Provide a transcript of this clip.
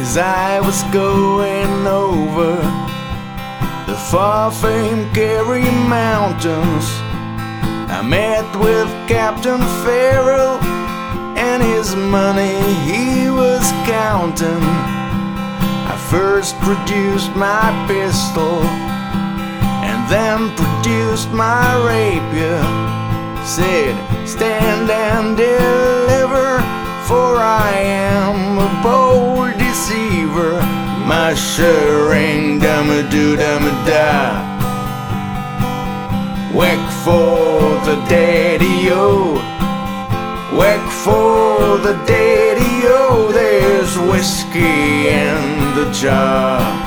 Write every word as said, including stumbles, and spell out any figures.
As I was going over the far-famed Kerry Mountains, I met with Captain Farrell and his money he was counting. I first produced my pistol and then produced my rapier. Said, stand and deliver, for I am a bold deceiver. My shirring dum-a-doo-dum-a-da. Whack for the daddy-o, whack for the daddy-o. There's whiskey in the jar.